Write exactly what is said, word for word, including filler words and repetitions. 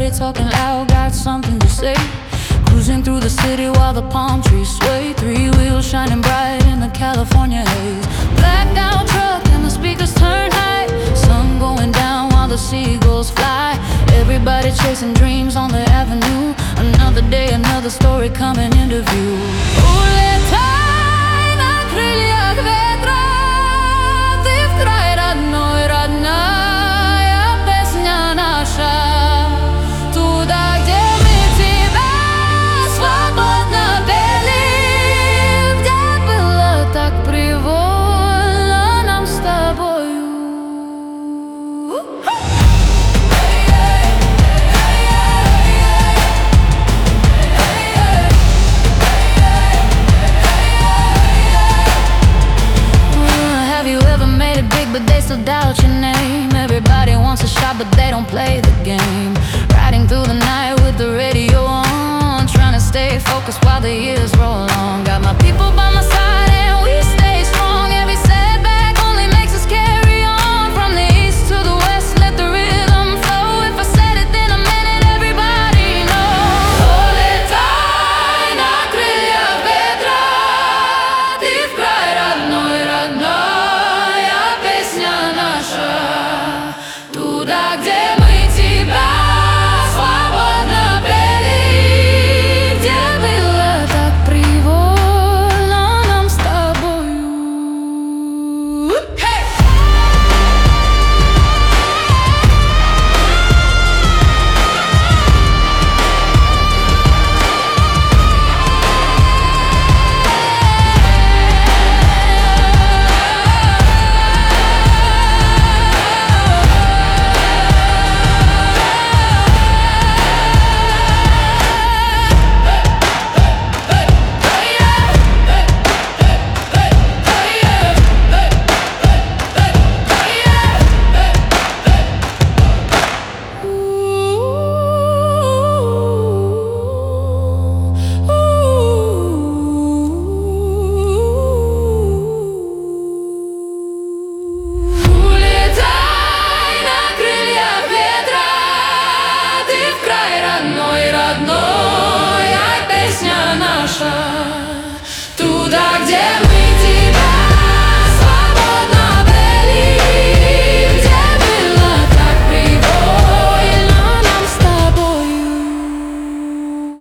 everybody talking loud, got something to say. Cruising through the city while the palm trees sway. Three wheels shining bright in the California haze. Blacked out truck and the speakers turn high. Sun going down while the seagulls fly. Everybody chasing dreams on the avenue. Another day, another story coming into view. Улетай на крыльях ветра, ты в край родной, родная песня наша. Туда, где мы тебя свободно пели, где было так привольно нам с тобою. But they still doubt your name. Everybody wants a shot, but they don't play the game. Riding through the night with the radio on, trying to stay focused while the years roll on. Got my people by my side and we stay strong. Every setback only makes us carry on. From the east to the west, let the rhythm flow. If I said it, then I meant it, everybody knows. Улетай на крыльях ветра, ты в край родной, родной. Туда, где мы тебя свободно пели, где было так привольно нам с тобою. Hey! Родная песня наша.